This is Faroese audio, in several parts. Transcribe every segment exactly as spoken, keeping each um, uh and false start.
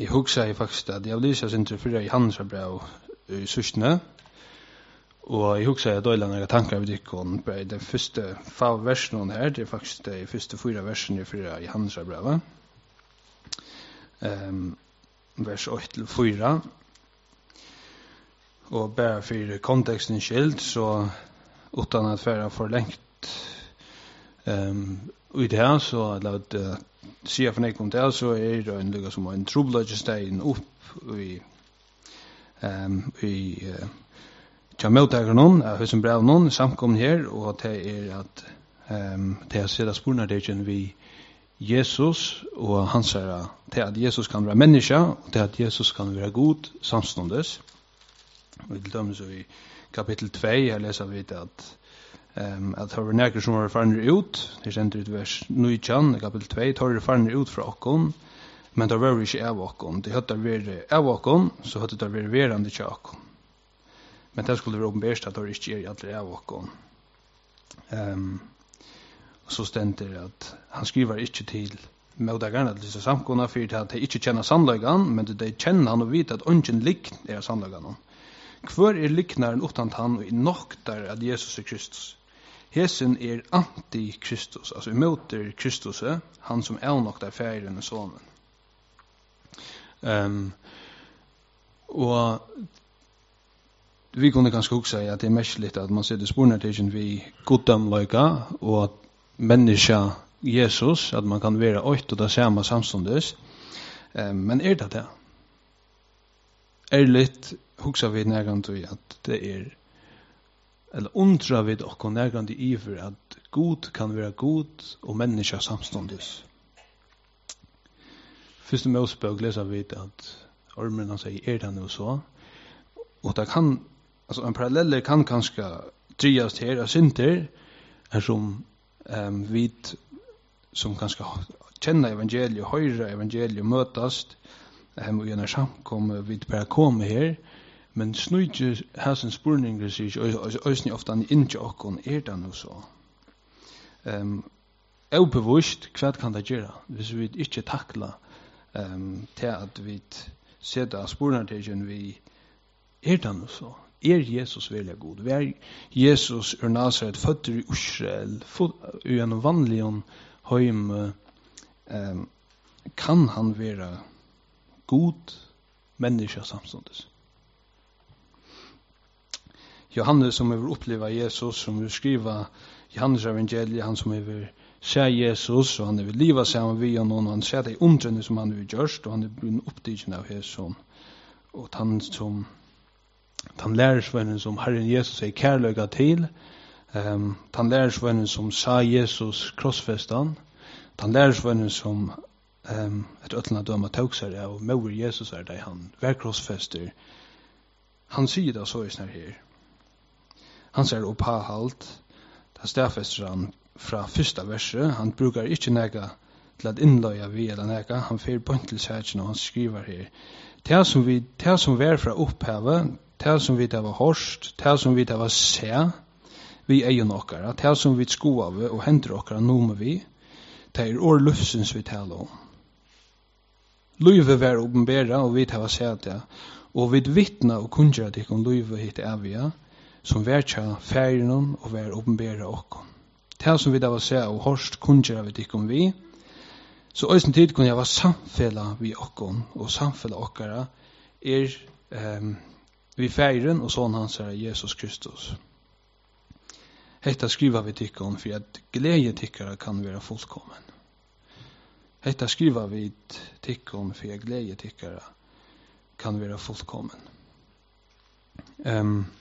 jeg husker jeg faktisk at jeg vil lyse oss inntil fyra i Johannesbrev i Sustene, og jeg husker jeg døyla noen tanker av dikken på den første fav versen her, det er faktisk de første fyra versen i fyra i Johannesbrevet, um, vers åtte til fyra, og bare for konteksten skilt, så utan at være for lengt um, i det her, så la det sier for nek om det, så er det en lukka som en trobladjestein opp i um, i uh, tja mottaker noen, av høysen brev noen, samkommen her, og det er at um, det er sida spornardegen vi Jesus, og han sier til at Jesus kan være menneske, og til at Jesus kan være god samståndes. Og til dømes i kapittel to, jeg leser vi at Um, at det var nækker som var farner ut, det er i vers nitton, kapittel to, det var farner ut fra okkon, men det var ikke av okkon. Det høtte være av okkon, så høtte det være verande til okkon. Men det skulle være åpenbart at det ikke er alle av okkon. Um, og så stender det at han skriver ikke til mottagarna til disse samkomna, for at de ikke kjenner sannløygan, men de kjenner han og vet at ungen likn er sannløygan. Hvor er liknaren utan han og noktar at Jesus er Kristus? Hesen er anti-Kristus, altså imøter Kristus, han som er noktar færen og sonen. Um, og vi kunne ganske også si at det er mest litt at man sitter spornartegen vi goddamløyga og at menneska Jesus, at man kan være åkt og det samme samståndes. Um, men er det det? Er litt hugsa vi nærgant i at det er eller undra vi okko nærgant i iver at god kan være god og menneska samståndes. Fyrst og Mosebok leser vi at ormen han sier er det nå så, og det kan, altså en parallell kan kanskje driast her av synter, er som um, vi som kanskje kjenner evangeliet, høyre evangeliet, møtast, um, og gjerne samkommer vi bare komme her, men snøyde hæsen spurninger sier ikke, øsne ofte han ikke okkon er det nå så. Um, Øvbevust, hva kan det gjøre, hvis vi ikke takler um, til at vi setter spurningen vi er det nå så. Er Jesus veldig god? Vi er Jesus ur Nazaret, føtter i Israel, i en vanlig høym, um, kan han være god menneske samståndes? Johannes som har uppleva Jesus, som vil skriva Johannes evangeliet, han som vil se Jesus, og han vil liva sammen vi og noen, han ser det undrende som han vil gjørst, og han er blivit oppdyggen av Jesus, og han som han lærersvennen som Herren Jesus er kærløyga til, um, han lærersvennen som sa Jesus krossfestan, han lærersvennen som um, et øtlende døma tåg seg av, og møver Jesus er det han vær krossfester, han sier det så i snar her. Han ser opphalt, da stedfester han fra første verset, han brukar ikke nega til at innløya vi eller nega, han fyrer point til sætjen og han skriver her, det som vi, det som vi er fra opphavet, det som vi det var hårst, det som vi det var se, vi er jo nokkara, det som vi sko av og henter okkara noe vi, det er år lufsens vi taler om. Løyve var åpenbæra, og vi det var se det, og vi vittna og kunngjør at ikke om løyve hit evige, som verkja færinon og vær åpenbæra okkom. Det som vi da var se og hårst kunngjør vi ikke om vi, så øysen tid kunne jeg være samfella vi okkom, og samfella okkara er um, vi færen og sånn hans er Jesus Kristus. Hetta skriva vi tikkum for at glede tikkara kan være fullkommen. Hetta skriva vi tikkum for at glede tikkara kan være fullkommen. Um,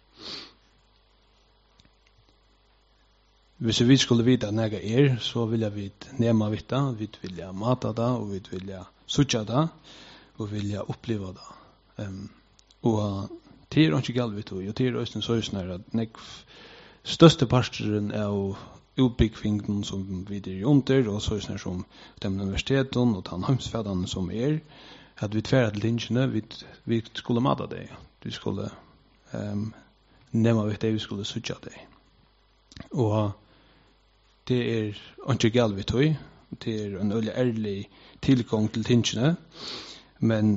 Hvis vi skulle vite at nega er, så vil jeg vite nema vite, vi vil jeg mata det, og vi vil jeg sutja det, og vil jeg oppleva det. Um, og det er ikke galt vi tog, og det er også en søysner at nek største parsteren er jo utbyggvingen som vi er under, og søysner som dem universiteten og den heimsfædene som er, at vi tverre til tingene, vi, vi skulle mata det, vi skulle um, nema vite, vi skulle sutja det. Og det er ikke galt vi tog, det er en øyelig ærlig tilgang til tingene, Men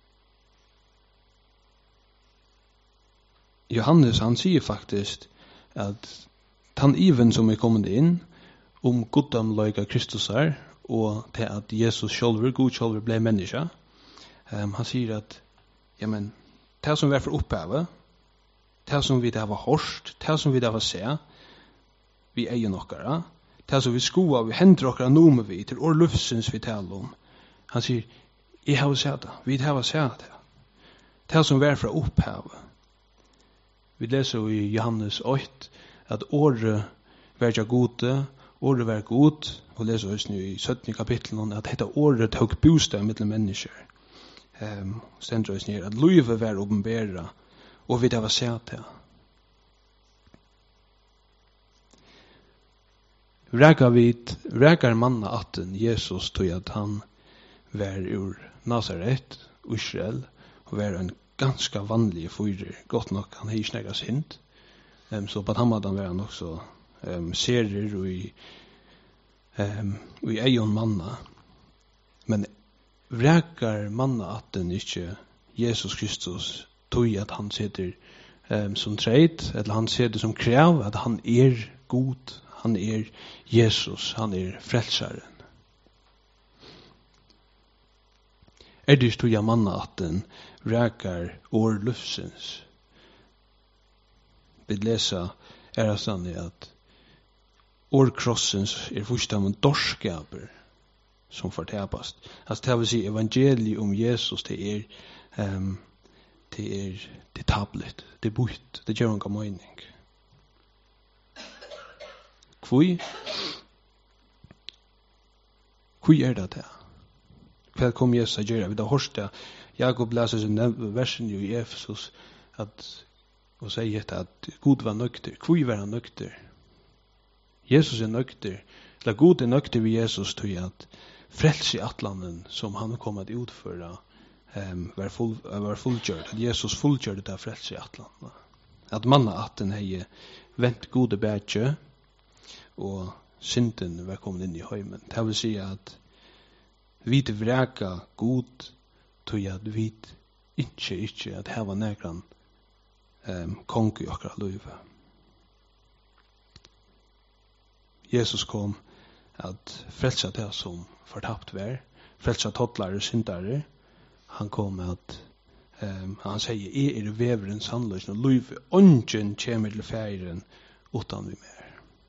Johannes han sier faktisk at han even som er kommet inn om goddom løyga Kristus er, og til at Jesus sjølver, god sjølver, ble menneske. Um, han sier at, ja, men, det som vi er for opphavet, det som vi har hørt, det som vi har se, vi eier nokkara, det som vi skoa, vi hender okkara noe vi, til år lufsens vi taler om. Han sier, jeg har sett det, vi har sett det. Det som vi er for opphavet. Vi leser i Johannes åtte, at året verja gode, året var god, og leser oss nu i syttende kapitlen, at dette året tok bostad mellom mennesker. Um, Stender oss ned, at livet var åpenbæra, og vi det var sett det. Rækar vid, rækar manna atten Jesus tog at han var ur Nazaret, Israel, og var en ganska vanlig fyrer, godt nok han hei snegga sint. Um, så på han var han også um, serier og i, um, og i eion manna. Men vrekar manna atten ikkje Jesus Kristus tog at han sitter um, som treit, eller han sitter som krav, at han er god, han er Jesus, han er frelsaren. Er det stod jeg manna atten vrekar år lufsens. Vi leser er det sånn at årkrossens er først av en dorskaper som fortapast. Altså det vil si evangeliet om Jesus det er um, det er det tablet, det er bort, det gjør en mening. Hvor? Hvor er det det? Hva kom Jesus å gjøre? Vi har hørt det. Jakob leser sin versen i Efesus at og sier at Gud var nøkter. Hvor var han nøkter? Jesus er nøkter. Eller Gud er nøkter ved Jesus til at frelse i atlanden som han kom at utføre um, var, full, var fullgjørt. At Jesus fullgjørte det frelse i atlanden. At manna atten hei vent gode bætje og synden var kommet inn i høymen. Det vil si at vi vreka god til at vi ikke, ikke at her var negran um, kong i okra løyve. Jesus kom at frelsa det som fortapt var, frelsa tottlare syndare. Han kom at um, han sier, jeg er veveren sannløs, og løyve, ongen kommer til feiren utan vi mer.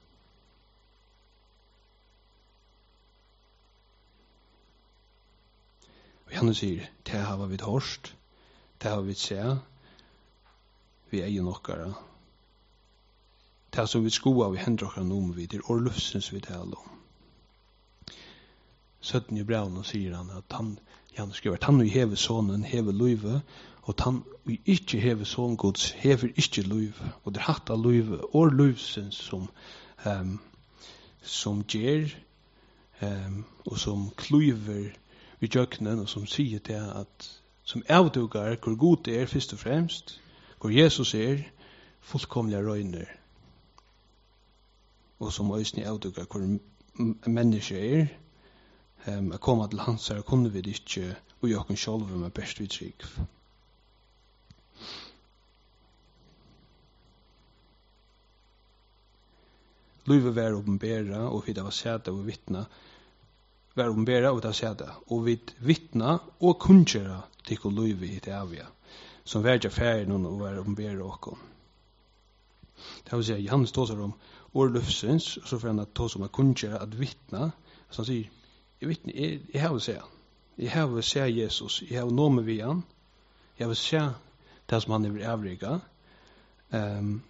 Og han sier, det har vi hørst, det har vi se, vi eier nokkara. Det som vi skoa, vi hender okkara noe vi, det er årlufsens vi taler om. Søtten i brevn sier han at han, han skriver, at han vi hever sonen, hever løyve, og han vi ikke hever son gods, hever ikke løyve, og det er hatt av løyve, årlufsens som, um, som gjer, um, og som klyver i jøkkenen, og som sier til at, som avdugar hvor god det er først og fremst, hvor Jesus er, fullkomlige røyner, og som øyne avdugar hvor mennesker er, um, å komme til hans her, kunne vi ikke og jøkken selv med best uttrykk. Løyve var åpenbæra, og vi da var sæta og vittna, var åpenbæra og da sæta, og vi vittna og kunnkjera til å løyve i det avia, som var ikke ferdig og var åpenbæra okkom. Det vil si, Johannes tåser om årlufsens, og så får han tåser om å kunnkjera at vittna, så han sier, jeg vittne, jeg, jeg har å se han. Jeg har å se Jesus, jeg har å nå med vi han, jeg har å se det som han er avriga, um,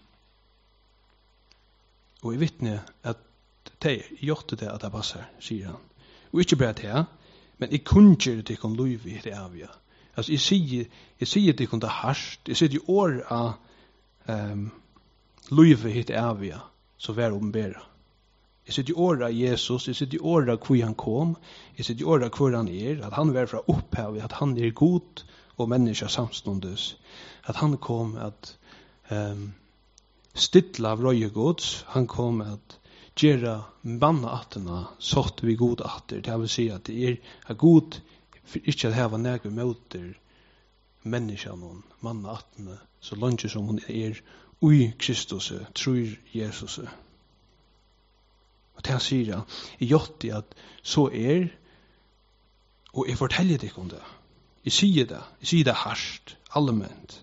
og jeg vittne at det er gjort det at det passer, sier han. Og ikke bare det, men jeg kunne ikke det kan løyve i det avia. Altså, jeg sier, jeg sier det kan det harsht, jeg sier det i år av um, løyve i det avia, så vær åpenbæra. Jeg sier det i år av Jesus, jeg sier det i år av hvor han kom, jeg sier det i år av hvor han er, at han var fra opphavet, at han er god og menneske samståndes, at han kom at um, stilla av røyegods, han kom at gjera manna attena sått vi god atter. Det vil si at det er at god för inte att hava näga möter människan och manna attne så långt som hon är ui Kristus, tror Jesus. Og det han sier han, jeg gjort det at så er, og jeg forteller det om det. Jeg sier det, jeg sier det harsht, allment.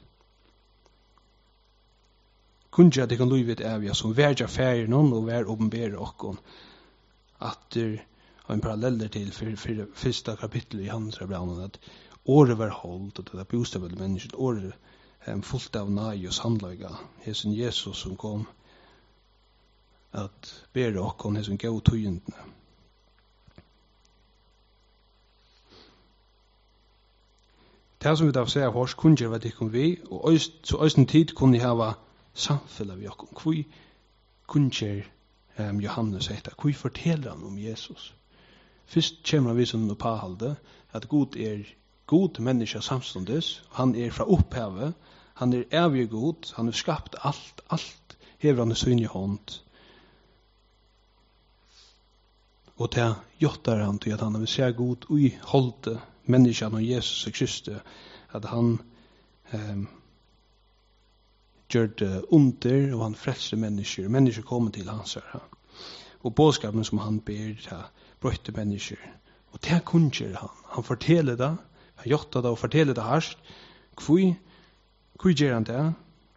Kunde jeg det kan luivet av ja, som verja færger noen og vær åpenbære okkon, at det har en paralleller til for, for første kapittel i Handelsbrevene, at året var holdt, og det er bostavel mennesket, året um, fullt av nai og sandlaga, hesen Jesus som kom, at bære okkon hesen gau tøyendene. Det som vi da sier hos kunne jeg vet ikke vi, og øst, så østen tid kunne jeg hava samfunnet vi okkon. Hvor kunne jeg um, Johannes etter, hvor forteller han om Jesus? Først kommer han vi som noe påhalde, at God er god menneske samståndes, han er fra opphavet, han er evig god, han har skapt alt, alt hever han i sin hånd. Og til gjøttar han til at han vil se god ui holde menneskene og Jesus og Kristus, at han um, gjør det under, og han frelser mennesker, mennesker kommer til hans her. Og bådskapen som han ber til brøyte mennesker. Og til kunnskjer han, han forteller det, han gjøttar det og forteller det hardt, hvor Hvor gjør han det?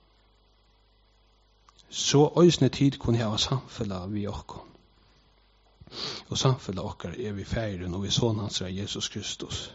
Så øysene tid kunne jeg ha samfunnet vi okkon. Og samfunnet okkar er vi feiren og vi sånn hans er Jesus Kristus.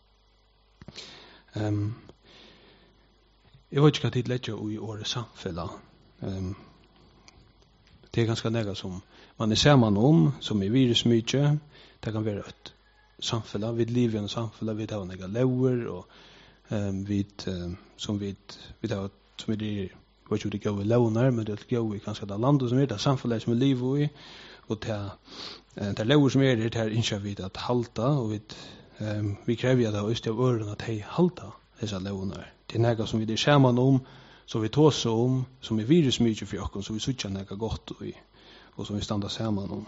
Um, jeg vet ikke hva tid letter i året samfunnet. Um, det er ganske nega som man er sammen om, som er virus mykje. Det kan være et samfunnet, vi lever i en samfunnet, vi tar nega lever og Um, vid, um, som vid, vid har, som vi er, var ikke det gode launar, men det er gode i kanskje det landet som er, det er samfunnet som vi lever i, og det er, det er launar som er, det er ikke vi at halta, og vi, um, vi krever det også av ørene at de halta disse launar. Det er noe som vi er sammen om, som vi tåser om, som er virus mye for oss, som vi sutja noe godt i, og som vi standa sammen om.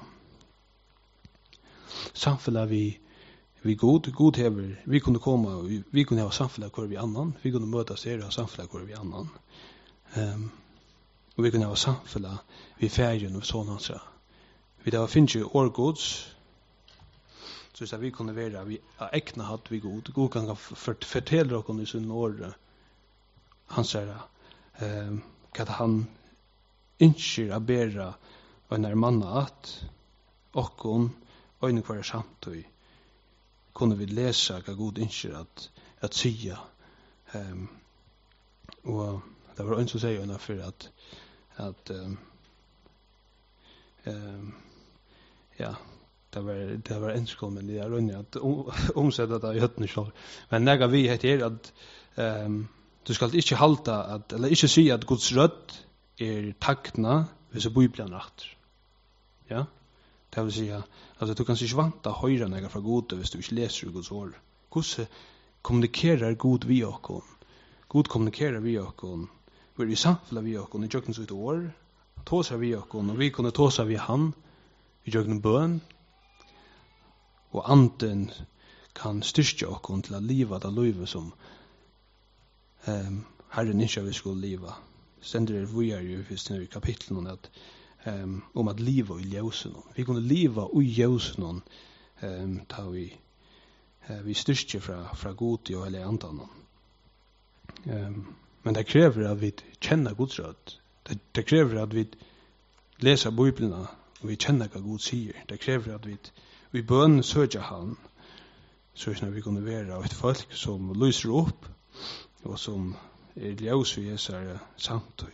Samfunnet vi Vi god, god hever, vi kunne komma, vi, vi kunne ha samfunnet hvor vi annan, vi kunne møtas her og ha samfunnet hvor vi annan. Um, og vi kunne ha samfunnet vi ferien og sånn hans. Vi da finnes jo årgods, så hvis vi kunne være, vi har ekna hatt vi god, god kan fortelle oss i sin år, han sier, um, hva han innskjer å bære og en er manna at, okkon, øyne hver samtøy, kunne vi lesa hva god innskjer at, at sia. Um, og det var en som sier henne for at, at um, um, ja, det var, det var enskål, men det er rundt at omsette det i høttene selv. Men nega vi heter er at um, du skal ikke halta, at, eller ikke si at Guds rødt er takna hvis er Bibelen rett. Ja? Det vil si, altså du kan ikke vanta høyre nega fra Gode hvis du ikke leser Guds ord. Hvordan kommunikerer God vi okkon? God kommunikerer vi okkon. Vi er i samfunnet vi okkon, i jøkken sitt år, tåser vi okkon, og vi kunne tåse vi han, i jøkken bøn, og anden kan styrke okkon til å liva det livet som um, Herren ikke vi skulle liva. Stender er vi er jo i kapitlen at Um, om at liva i ljøsen. Vi kunne liva i ljøsen um, ta vi uh, vi styrker fra, fra god og hele andan. Um, men det krever at vi kjenner Guds råd. Det, det krever at vi leser Bibelen og vi kjenner hva Gud sier. Det krever at vi vi bønner søker han så at vi kunne være et folk som lyser opp og som er ljøs i Jesu samtøy.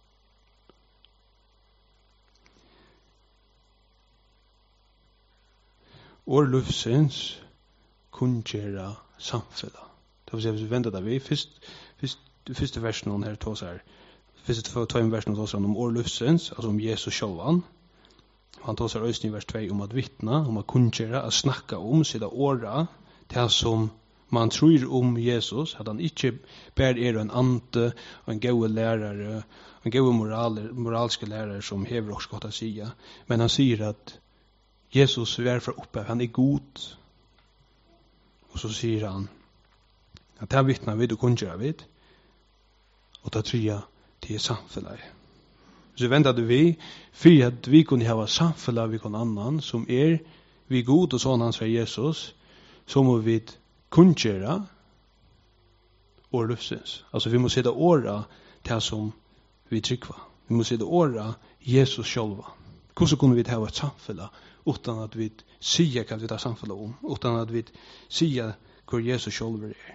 Årlufsens kunngjera samfunnet. Det vil si, hvis vi venter da vi, først, først, første versen her tås her, første tøym versen tås her om årlufsens, altså om Jesus sjåvan. Han tås her øysten i vers to om at vittna, om at kunngjera, at snakka om sida åra, til som man tror om Jesus, at han ikke bær er en ante, og en gode lærere, en gode moraler, moralske lærere som hever også godt å sige, men han sier at Jesus er fra oppe, han er god. Og så sier han at det vittnar vi og kunnger vid, og det tria til er samfellet. Så venter det vi, for at vi kunne ha samfellet vi kunne annan, som er vi god og sånn hans fra Jesus, så må vi kunngera og løsens. Altså vi må sette åra til som vi tryggva. Vi må sette åra Jesus sjálva. Hvordan kunne vi ha et samfellet utan at vi sier hva vi tar samfellet om, utan at vi sier hvor Jesus sjálva er.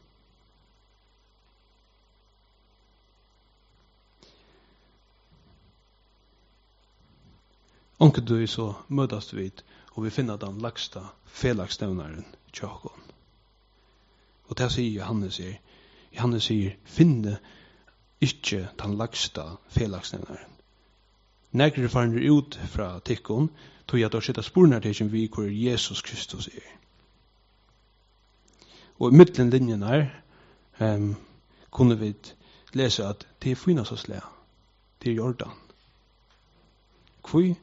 Onkel du så møtast vi og vi finner den lagsta felagsnevnaren tjokon. Og det sier Johannes sier, Johannes sier, finne ikke den lagsta felagsnevnaren. Nægre farer ut fra tikkon, tog jeg da sitta spornar til vi hvor Jesus Kristus er. Og i middelen linjen her um, kunne vi lese at det er fina så slæ, det er Jordan. Hvor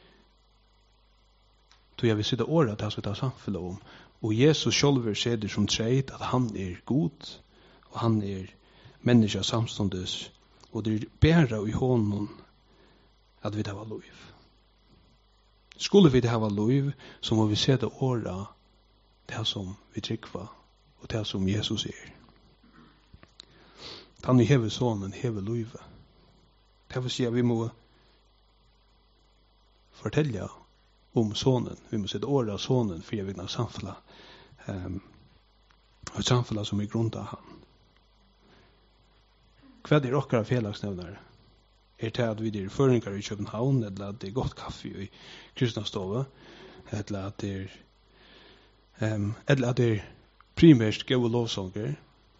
tog jeg vil sitta året til å ta samfunnet om, og Jesus sjálfur ser det som treit at han er god, og han er menneska samståndes, og det er bæra i hånden at vi hava lov. Skulle vi hava lov, så må vi se det året det som vi tryggva, og det som Jesus er. Han er hever sonen, hever lov. Det vil si at vi må fortelle om sonen. Vi må sette året av sonen for jeg vil ha samfunnet. Um, et samfunnet som er grunnt av han. Hva er okkara felagsnevnare? Er det at vi er føringar i København, eller at det er godt kaffe i Kristnastove, eller at det er, um, eller at det er primært gode lovsanger?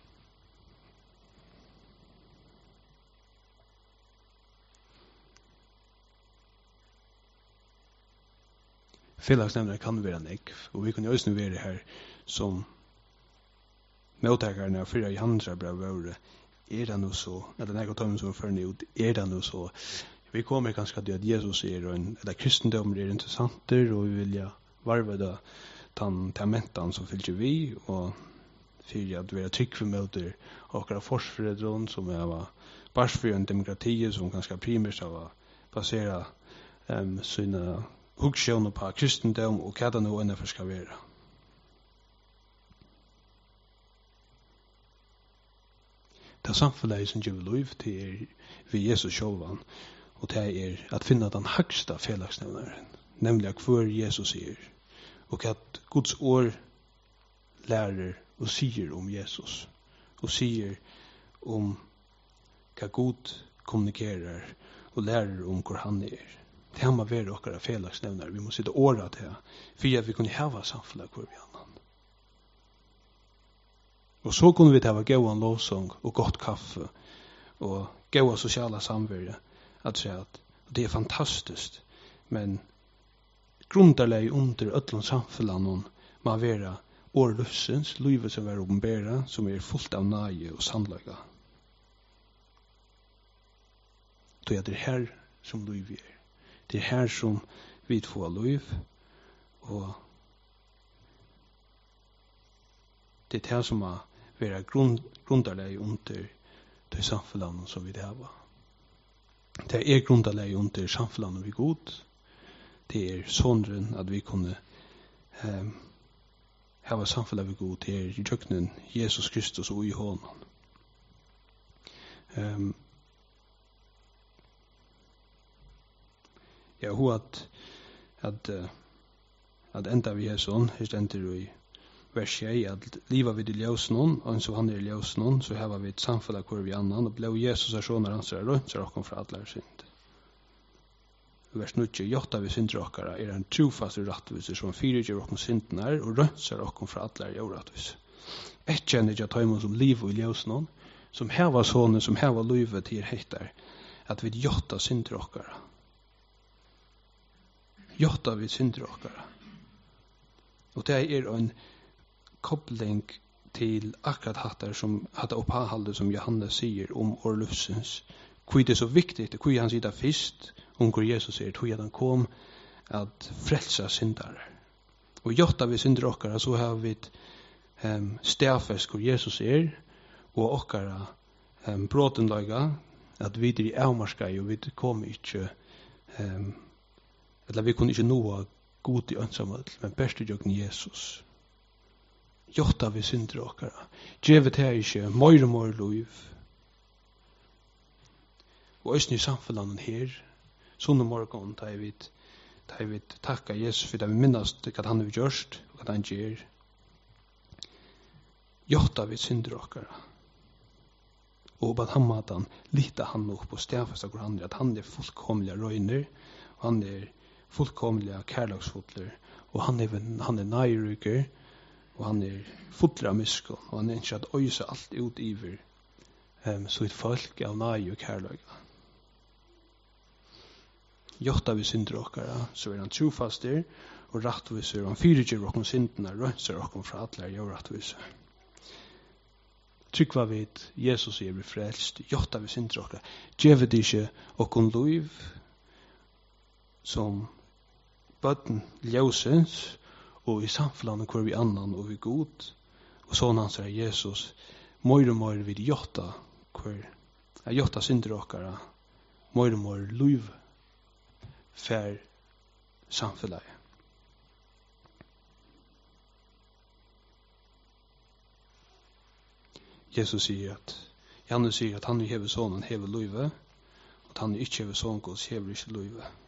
Felagsnevnare kan være nekv, og vi kan jo også være her som mottakerne av fyra i handra brev våre. Er det noe så, eller nekva tømmen som er førne ut, er det noe så. Vi kommer kanskje til at Jesus er, en, eller kristendommer er interessanter, og vi vil ja varve da den tamentan som fylker vi, og fyrir at vi er trygg for møter okra forsfredron, som er barsfyren demokratiet, som kanskje primært av å basere um, sine hugsjån på kristendom og hva det nå enn for skal være. Det samfunnet som gjør lov til er vi Jesus sjølvan, og det er at finne den høgsta felagsnevnaren, nemlig hver Jesus er, og hva Guds ord lærer og sier om Jesus, og sier om hva Gud kommunikerer og lærer om hvor han er. Det må være okkara felagsnevnar. Vi må sitte åra til for at vi kunne hava samfunnet hver vi annan. Og så kunne vi hava gåan lovsång og godt kaffe og gåa sosiala samverre at si at det er fantastisk, men grundarleg under öllum samfunnet må være årløsens, livet som er åpenbæra, som er fullt av nage og sannlaga. Det er det her som liv er. Det er her som vi får lov, og det er her som er være grund, grundarleg under det samfunnet som vi har. Det er grundarleg under samfunnet vi god. Det er sånn at vi kunne um, hava samfunnet vi god. Det er i tjøkkenen Jesus Kristus og i hånden. Um, Ja, hur att att att ända vi är sån, just ända i vers sju att liva vid i ljósnon, och så han är i ljósnon, så har vi ett samfälla kvar vi annan och blev Jesus är sån när han så runt så kom för alla synd. Vers nio, jotta vi synd rockara är en trofast rättvis som fyra och synden är och runt så kom för alla är orättvis. Ett känner jag tar som liv i ljósnon, som här var sonen som här var livet till heter att vi jotta synd rockara. Jotta vi synder okkara. Og det er en koppling til akkurat hattar som hatta opphaldet som Johannes sier om årlufsens. Hvor det er så viktig, hvor han sier fyrst om hvor Jesus er, hvor han kom at frelsa syndare. Og jotta vi synder okkara, så har vi um, stafest hvor Jesus er, og okkara um, brotenlaga, at vi er i avmarska og vi kommer ikke, um, eller vi kunne ikke nå god i ønsamhet, men best i jøkken Jesus. Jotta vi synder okkara. Djevet her ikke, møyre møyre liv. Og østen i samfunnet her, sånne morgen, da jeg vet, da jeg vet takka Jesus for det vi minnast hva han har gjort, og hva han gjør. Jotta vi synder okkara. Og på han måten lita han opp og stedfesta hvor han er, at han er fullkomlige røyner, og han er fullkomlige kærlagsfotler, og han er, han er nøyryker, og han er fotler av miskunn, og han er ikke at øyse alt ut iver, um, så et folk av nøy og kærlager. Jotta vi synder okkara, så er han trofaster, og rattviser, og han fyrirger okkom syndene, rønser okkom fra atler, og rattviser. Trykva vid Jesus er vi frelst, jotta vi synder okkara, djevet ikkje okkom liv, som bøtten ljøsens, og i samfunnet hvor vi annan og vi god, og sånn han sier Jesus, møyre og møyre vid jotta, hvor er jotta synder okkara, møyre og møyre liv, fær samfunnet. Jesus sier at, Janne sier at han hever sånn, han hever livet, og at han ikke hever sånn, Guds hever ikke livet.